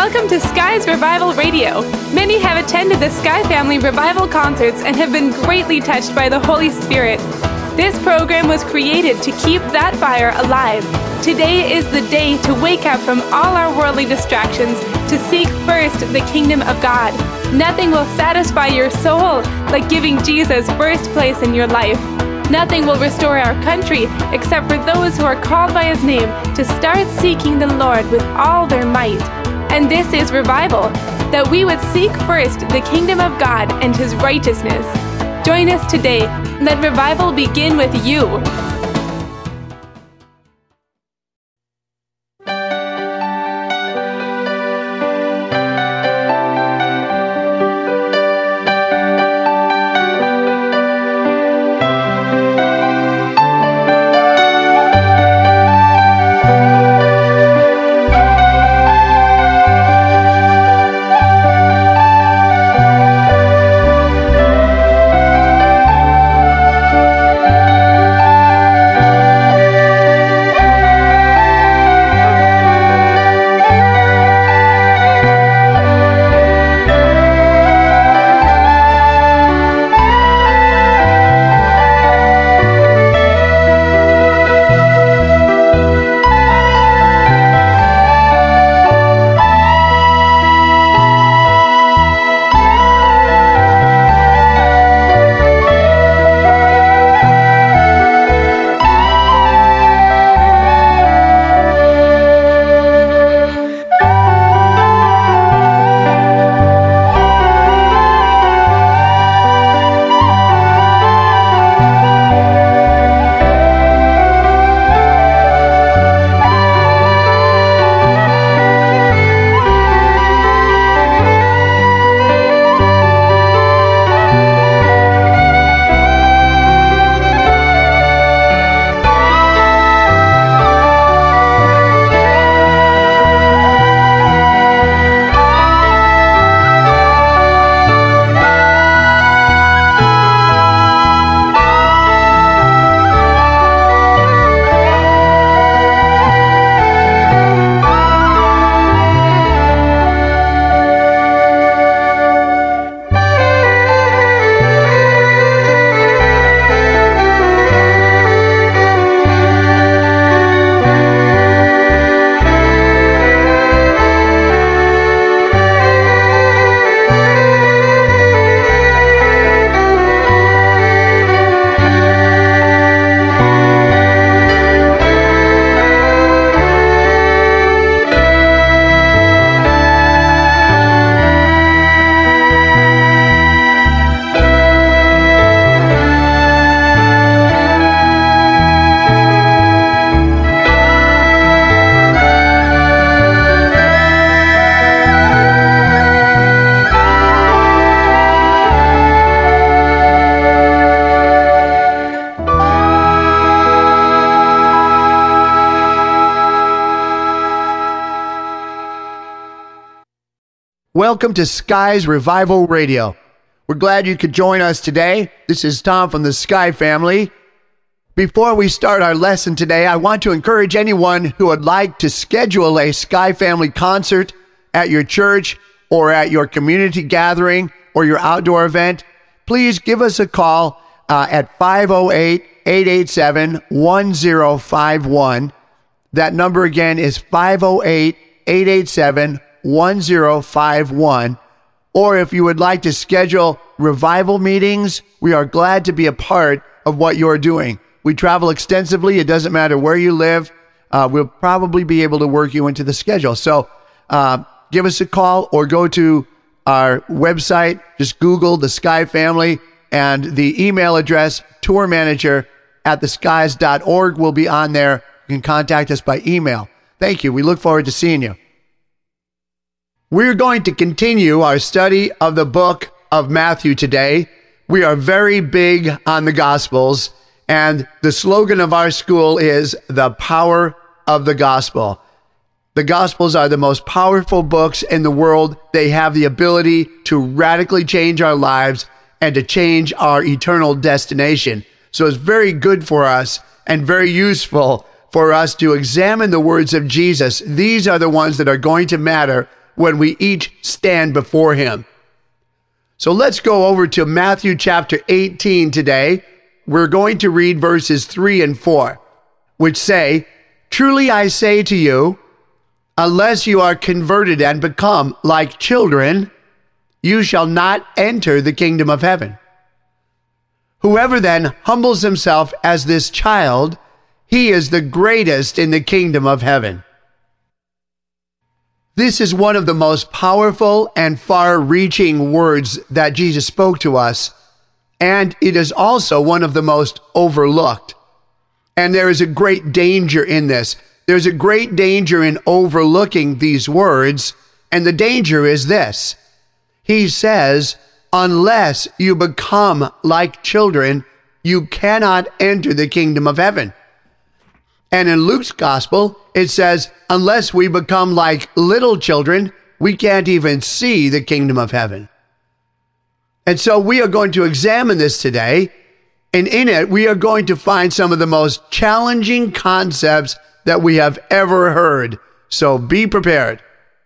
Welcome to Sky's Revival Radio. Many have attended the Sky Family Revival concerts and have been greatly touched by the Holy Spirit. This program was created to keep that fire alive. Today is the day to wake up from all our worldly distractions to seek first the kingdom of God. Nothing will satisfy your soul like giving Jesus first place in your life. Nothing will restore our country except for those who are called by His name to start seeking the Lord with all their might. And this is revival, that we would seek first the kingdom of God and His righteousness. Join us today. Let revival begin with you. Welcome to Sky's Revival Radio. We're glad you could join us today. This is Tom from the Sky Family. Before we start our lesson today, I want to encourage anyone who would like to schedule a Sky Family concert at your church or at your community gathering or your outdoor event. Please give us a call at 508-887-1051. That number again is 508-887-1051. Or if you would like to schedule revival meetings, we are glad to be a part of what you're doing. We travel extensively. It doesn't matter where you live. We'll probably be able to work you into the schedule. So give us a call or go to our website. Just Google the Sky Family, and the email address tourmanager@theskys.org will be on there. You can contact us by email. Thank you. We look forward to seeing you. We're going to continue our study of the book of Matthew today. We are very big on the Gospels, and the slogan of our school is the power of the gospel. The Gospels are the most powerful books in the world. They have the ability to radically change our lives and to change our eternal destination. So it's very good for us and very useful for us to examine the words of Jesus. These are the ones that are going to matter when we each stand before him. So let's go over to Matthew chapter 18 today. We're going to read verses 3 and 4, which say, "Truly I say to you, unless you are converted and become like children, you shall not enter the kingdom of heaven. Whoever then humbles himself as this child, he is the greatest in the kingdom of heaven." This is one of the most powerful and far-reaching words that Jesus spoke to us, and it is also one of the most overlooked. And there is a great danger in this. There's a great danger in overlooking these words, and the danger is this. He says, unless you become like children, you cannot enter the kingdom of heaven. And in Luke's gospel, it says, unless we become like little children, we can't even see the kingdom of heaven. And so we are going to examine this today, and in it, we are going to find some of the most challenging concepts that we have ever heard. So be prepared.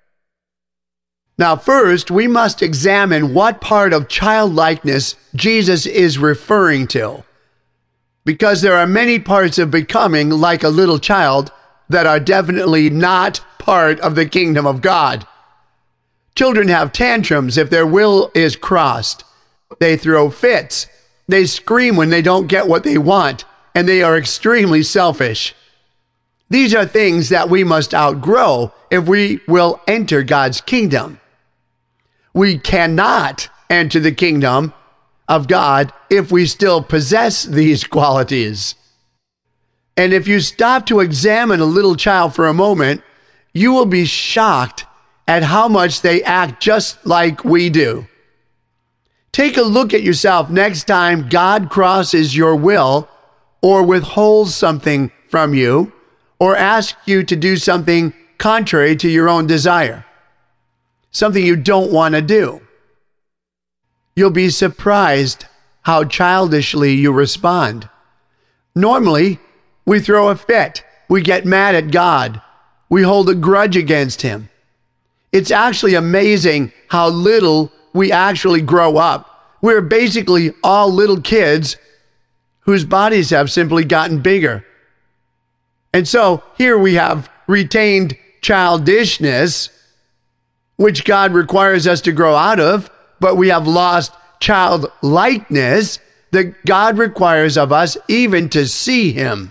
Now, first, we must examine what part of childlikeness Jesus is referring to, because there are many parts of becoming like a little child that are definitely not part of the kingdom of God. Children have tantrums if their will is crossed. They throw fits. They scream when they don't get what they want, and they are extremely selfish. These are things that we must outgrow if we will enter God's kingdom. We cannot enter the kingdom of God if we still possess these qualities. And if you stop to examine a little child for a moment, you will be shocked at how much they act just like we do. Take a look at yourself next time God crosses your will or withholds something from you or asks you to do something contrary to your own desire, something you don't want to do. You'll be surprised how childishly you respond. Normally, we throw a fit. We get mad at God. We hold a grudge against him. It's actually amazing how little we actually grow up. We're basically all little kids whose bodies have simply gotten bigger. And so here we have retained childishness, which God requires us to grow out of, but we have lost childlikeness that God requires of us even to see him.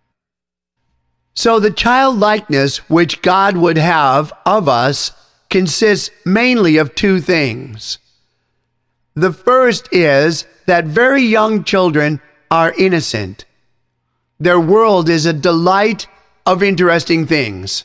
So the childlikeness which God would have of us consists mainly of two things. The first is that very young children are innocent. Their world is a delight of interesting things.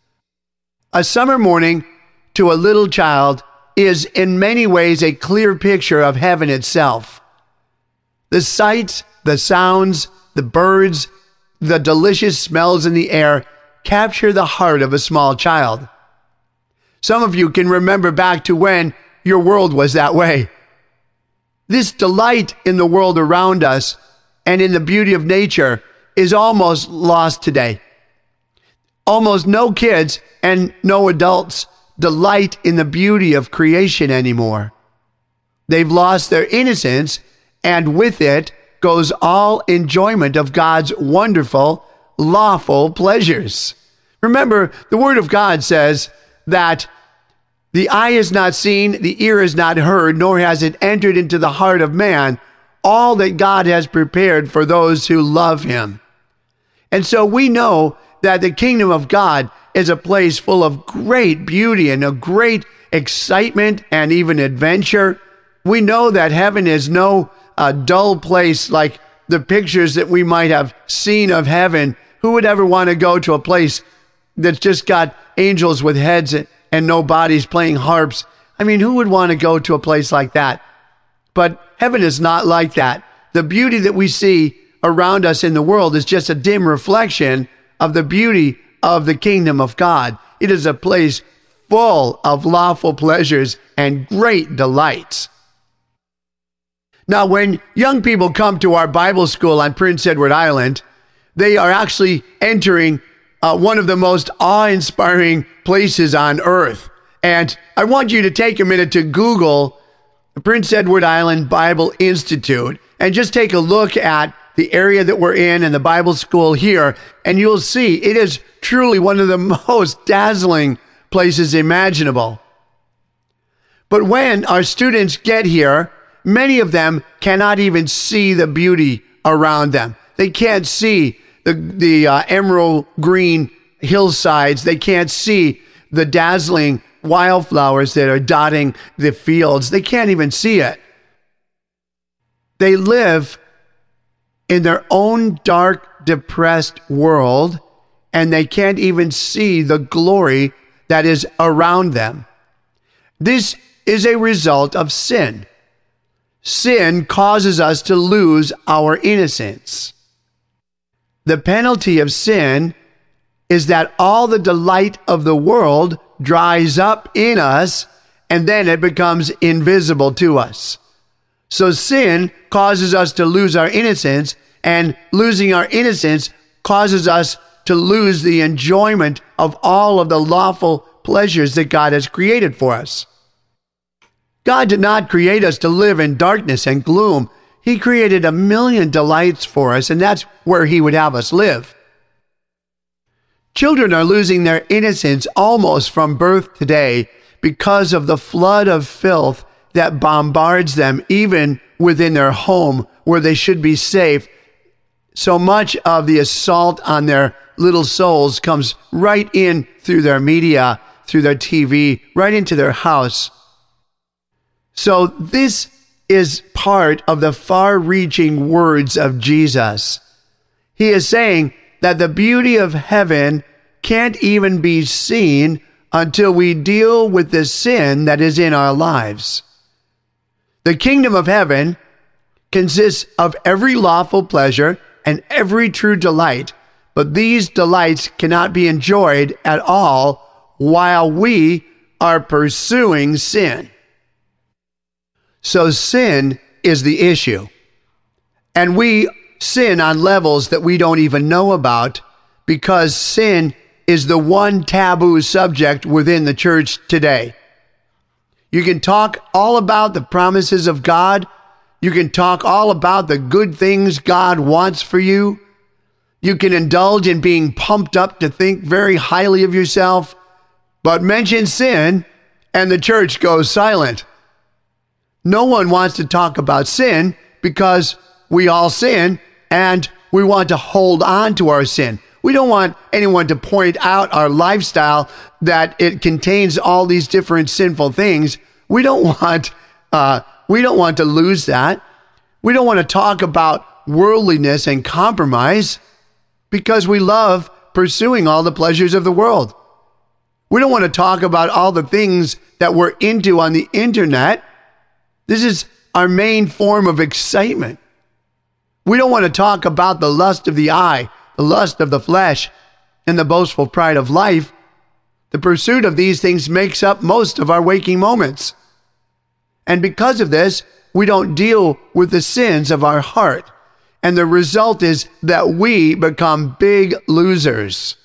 A summer morning to a little child is in many ways a clear picture of heaven itself. The sights, the sounds, the birds, the delicious smells in the air capture the heart of a small child. Some of you can remember back to when your world was that way. This delight in the world around us and in the beauty of nature is almost lost today. Almost no kids and no adults delight in the beauty of creation anymore. They've lost their innocence, and with it goes all enjoyment of God's wonderful, lawful pleasures. Remember, the Word of God says that the eye has not seen, the ear has not heard, nor has it entered into the heart of man all that God has prepared for those who love him. And so we know that the kingdom of God is a place full of great beauty and a great excitement and even adventure. We know that heaven is no dull place like the pictures that we might have seen of heaven. Who would ever want to go to a place that's just got angels with heads and no bodies playing harps? I mean, who would want to go to a place like that? But heaven is not like that. The beauty that we see around us in the world is just a dim reflection of the beauty of the kingdom of God. It is a place full of lawful pleasures and great delights. Now, when young people come to our Bible school on Prince Edward Island, they are actually entering one of the most awe-inspiring places on earth. And I want you to take a minute to Google Prince Edward Island Bible Institute and just take a look at the area that we're in and the Bible school here, and you'll see it is truly one of the most dazzling places imaginable. But when our students get here, many of them cannot even see the beauty around them. They can't see the emerald green hillsides. They can't see the dazzling wildflowers that are dotting the fields. They can't even see it. They live in their own dark, depressed world, and they can't even see the glory that is around them. This is a result of sin. Sin causes us to lose our innocence. The penalty of sin is that all the delight of the world dries up in us, and then it becomes invisible to us. So sin causes us to lose our innocence, and losing our innocence causes us to lose the enjoyment of all of the lawful pleasures that God has created for us. God did not create us to live in darkness and gloom. He created a million delights for us, and that's where He would have us live. Children are losing their innocence almost from birth today because of the flood of filth that bombards them even within their home where they should be safe. So much of the assault on their little souls comes right in through their media, through their TV, right into their house. So this is part of the far-reaching words of Jesus. He is saying that the beauty of heaven can't even be seen until we deal with the sin that is in our lives. The kingdom of heaven consists of every lawful pleasure and every true delight, but these delights cannot be enjoyed at all while we are pursuing sin. So sin is the issue. And we sin on levels that we don't even know about because sin is the one taboo subject within the church today. You can talk all about the promises of God. You can talk all about the good things God wants for you. You can indulge in being pumped up to think very highly of yourself, but mention sin and the church goes silent. No one wants to talk about sin because we all sin and we want to hold on to our sin. We don't want anyone to point out our lifestyle that it contains all these different sinful things. We don't want to lose that. We don't want to talk about worldliness and compromise because we love pursuing all the pleasures of the world. We don't want to talk about all the things that we're into on the internet. This is our main form of excitement. We don't want to talk about the lust of the eye, the lust of the flesh, and the boastful pride of life. The pursuit of these things makes up most of our waking moments. And because of this, we don't deal with the sins of our heart. And the result is that we become big losers.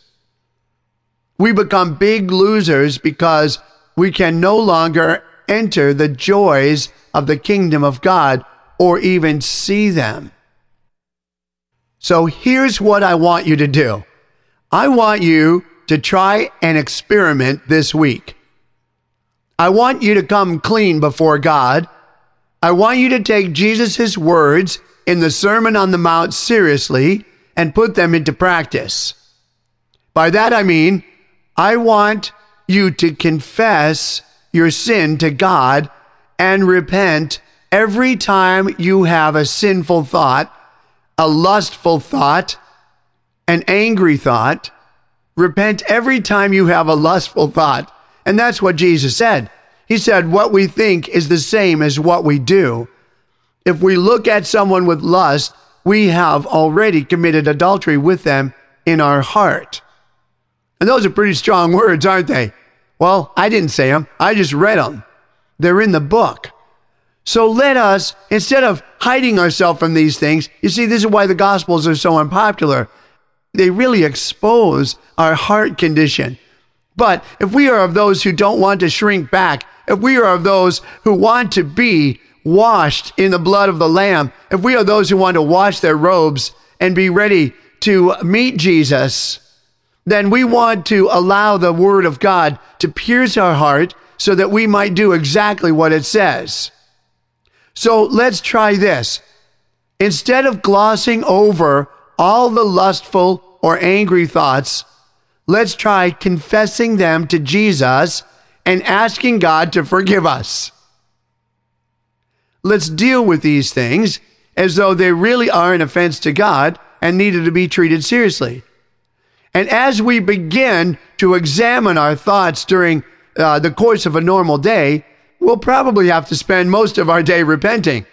We become big losers because we can no longer enter the joys of the kingdom of God or even see them. So here's what I want you to do. I want you to try an experiment this week. I want you to come clean before God. I want you to take Jesus' words in the Sermon on the Mount seriously and put them into practice. By that I mean, I want you to confess your sin to God and repent every time you have a sinful thought, a lustful thought, an angry thought. Repent every time you have a lustful thought. And that's what Jesus said. He said, what we think is the same as what we do. If we look at someone with lust, we have already committed adultery with them in our heart. And those are pretty strong words, aren't they? Well, I didn't say them. I just read them. They're in the book. So let us, instead of hiding ourselves from these things, you see, this is why the Gospels are so unpopular. They really expose our heart condition. But if we are of those who don't want to shrink back, if we are of those who want to be washed in the blood of the Lamb, if we are those who want to wash their robes and be ready to meet Jesus, then we want to allow the Word of God to pierce our heart so that we might do exactly what it says. So let's try this. Instead of glossing over all the lustful or angry thoughts, let's try confessing them to Jesus and asking God to forgive us. Let's deal with these things as though they really are an offense to God and needed to be treated seriously. And as we begin to examine our thoughts during the course of a normal day, we'll probably have to spend most of our day repenting.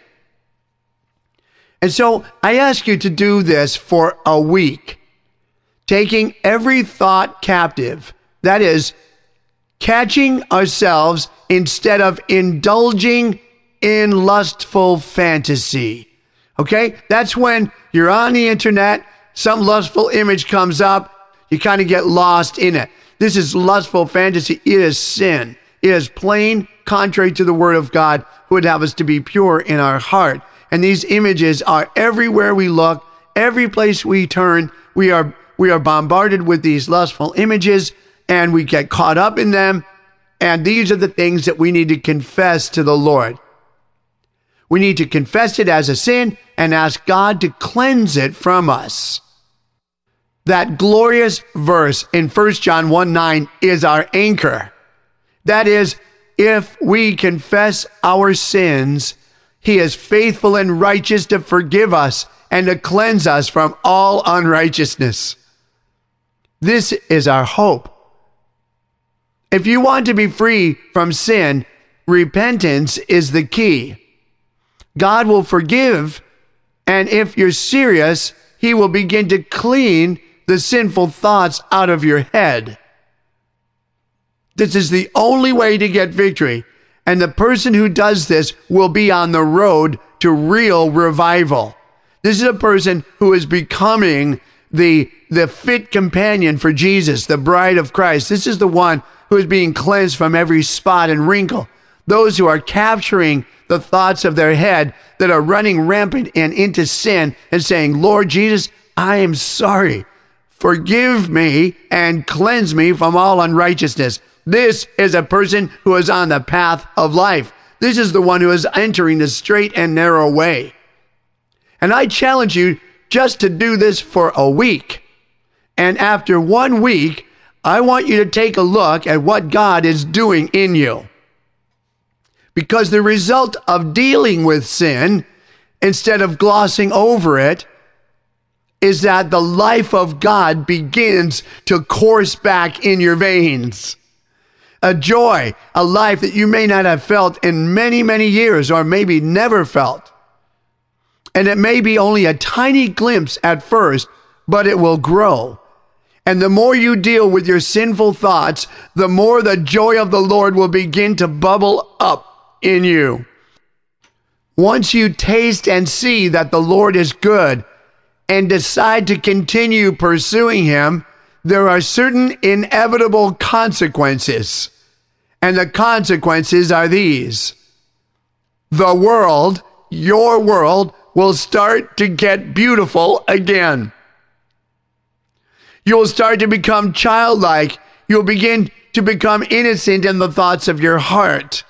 And so I ask you to do this for a week, taking every thought captive. That is, catching ourselves instead of indulging in lustful fantasy. Okay? That's when you're on the internet, some lustful image comes up, you kind of get lost in it. This is lustful fantasy. It is sin. It is plain contrary to the Word of God, who would have us to be pure in our heart. And these images are everywhere we look, every place we turn. We are bombarded with these lustful images, and we get caught up in them. And these are the things that we need to confess to the Lord. We need to confess it as a sin and ask God to cleanse it from us. That glorious verse in 1 John 1:9 is our anchor. That is, if we confess our sins, He is faithful and righteous to forgive us and to cleanse us from all unrighteousness. This is our hope. If you want to be free from sin, repentance is the key. God will forgive, and if you're serious, He will begin to clean the sinful thoughts out of your head. This is the only way to get victory, and the person who does this will be on the road to real revival. This is a person who is becoming the fit companion for Jesus, the bride of Christ. This is the one who is being cleansed from every spot and wrinkle. Those who are capturing the thoughts of their head that are running rampant and into sin and saying, Lord Jesus, I am sorry. Forgive me and cleanse me from all unrighteousness. This is a person who is on the path of life. This is the one who is entering the straight and narrow way. And I challenge you just to do this for a week. And after 1 week, I want you to take a look at what God is doing in you. Because the result of dealing with sin, instead of glossing over it, is that the life of God begins to course back in your veins. A joy, a life that you may not have felt in many, many years, or maybe never felt. And it may be only a tiny glimpse at first, but it will grow. And the more you deal with your sinful thoughts, the more the joy of the Lord will begin to bubble up in you. Once you taste and see that the Lord is good and decide to continue pursuing Him, there are certain inevitable consequences. And the consequences are these. The world, your world, will start to get beautiful again. You'll start to become childlike. You'll begin to become innocent in the thoughts of your heart.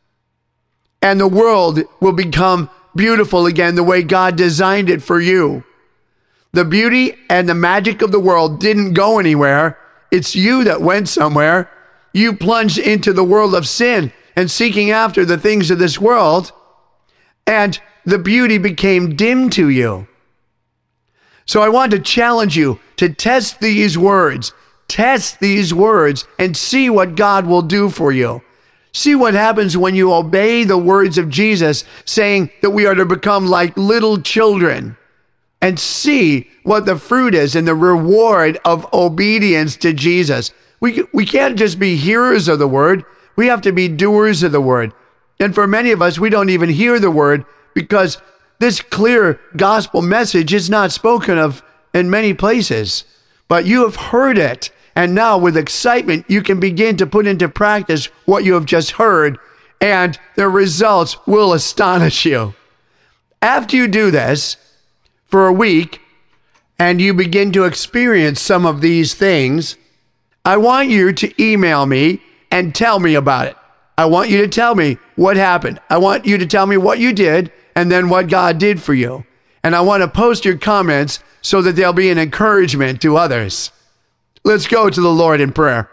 And the world will become beautiful again the way God designed it for you. The beauty and the magic of the world didn't go anywhere. It's you that went somewhere. You plunged into the world of sin and seeking after the things of this world, and the beauty became dim to you. So I want to challenge you to test these words. Test these words and see what God will do for you. See what happens when you obey the words of Jesus, saying that we are to become like little children. And see what the fruit is and the reward of obedience to Jesus. We can't just be hearers of the word. We have to be doers of the word. And for many of us, we don't even hear the word because this clear gospel message is not spoken of in many places. But you have heard it, And now with excitement, you can begin to put into practice what you have just heard, and the results will astonish you. After you do this for a week, and you begin to experience some of these things, I want you to email me and tell me about it. I want you to tell me what happened. I want you to tell me what you did and then what God did for you. And I want to post your comments so that they'll be an encouragement to others. Let's go to the Lord in prayer.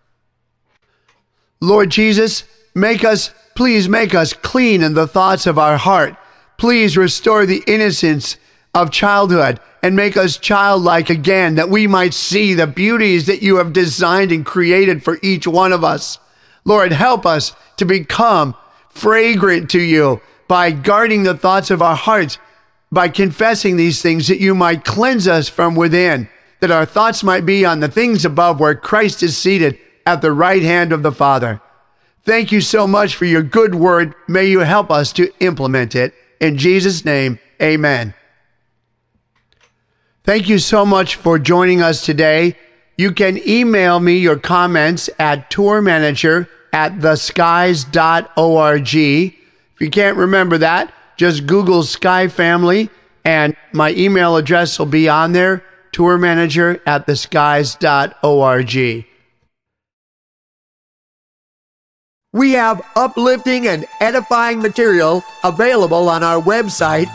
Lord Jesus, please make us clean in the thoughts of our heart. Please restore the innocence of childhood and make us childlike again, that we might see the beauties that you have designed and created for each one of us. Lord, help us to become fragrant to you by guarding the thoughts of our hearts, by confessing these things, that you might cleanse us from within, that our thoughts might be on the things above where Christ is seated at the right hand of the Father. Thank you so much for your good word. May you help us to implement it. In Jesus' name, amen. Thank you so much for joining us today. You can email me your comments at tourmanager@theskies.org. If you can't remember that, just Google Sky Family, and my email address will be on there, tourmanager@theskies.org. We have uplifting and edifying material available on our website,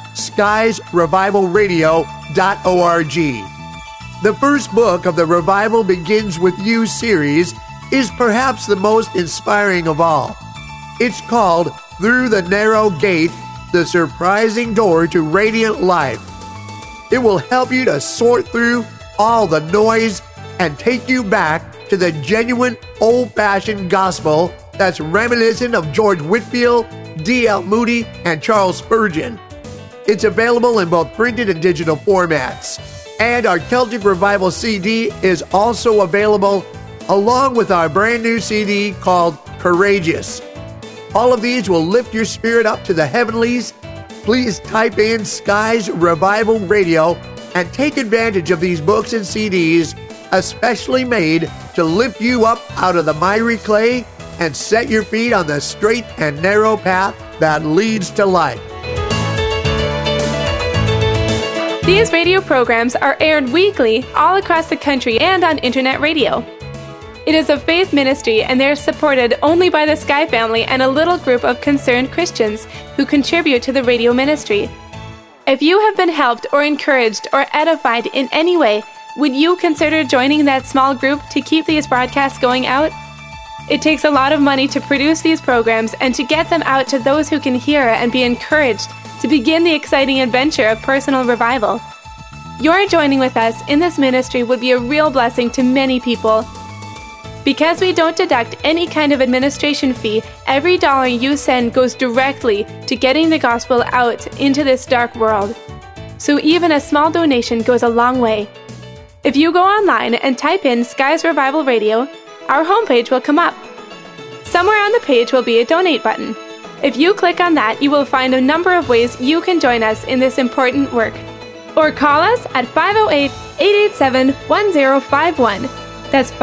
skiesrevivalradio.org. The first book of the Revival Begins With You series is perhaps the most inspiring of all. It's called Through the Narrow Gate, The Surprising Door to Radiant Life. It will help you to sort through all the noise and take you back to the genuine old-fashioned gospel that's reminiscent of George Whitefield, D.L. Moody, and Charles Spurgeon. It's available in both printed and digital formats. And our Celtic Revival CD is also available along with our brand new CD called Courageous. All of these will lift your spirit up to the heavenlies. Please type in Skies Revival Radio and take advantage of these books and CDs, especially made to lift you up out of the miry clay and set your feet on the straight and narrow path that leads to life. These radio programs are aired weekly all across the country and on internet radio. It is a faith ministry, and they're supported only by the Sky Family and a little group of concerned Christians who contribute to the radio ministry. If you have been helped or encouraged or edified in any way, would you consider joining that small group to keep these broadcasts going out? It takes a lot of money to produce these programs and to get them out to those who can hear and be encouraged to begin the exciting adventure of personal revival. Your joining with us in this ministry would be a real blessing to many people. Because we don't deduct any kind of administration fee, every dollar you send goes directly to getting the gospel out into this dark world. So even a small donation goes a long way. If you go online and type in Skies Revival Radio, our homepage will come up. Somewhere on the page will be a donate button. If you click on that, you will find a number of ways you can join us in this important work. Or call us at 508-887-1051. That's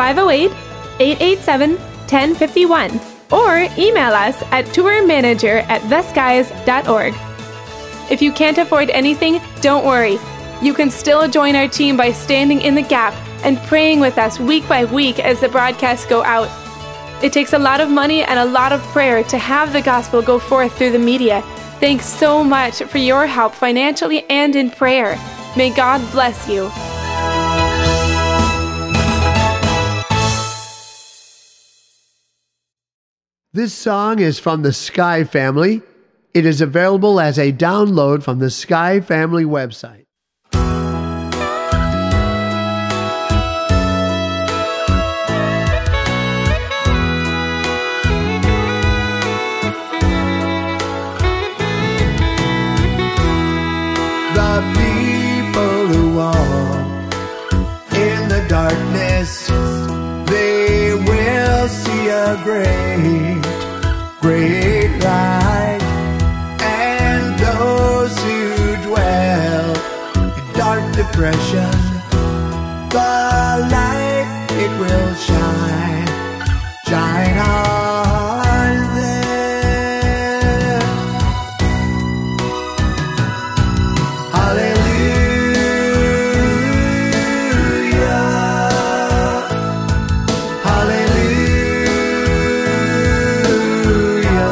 508-887-1051. Or email us at tourmanager@theskies.org. If you can't afford anything, don't worry. You can still join our team by standing in the gap and praying with us week by week as the broadcasts go out. It takes a lot of money and a lot of prayer to have the gospel go forth through the media. Thanks so much for your help financially and in prayer. May God bless you. This song is from the Sky Family. It is available as a download from the Sky Family website. The people who walk in the darkness, they will see a great, great light. And those who dwell in dark depression, the light light will shine on them. Hallelujah, hallelujah,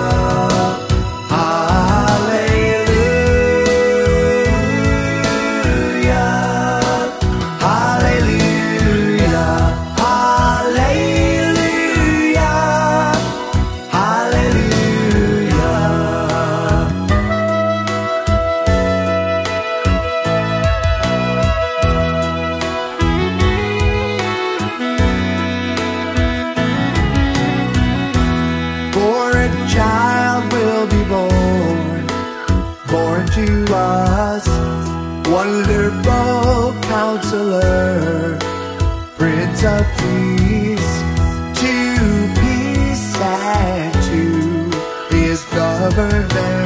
to us, wonderful Counselor, Prince of Peace, to peace and to his government.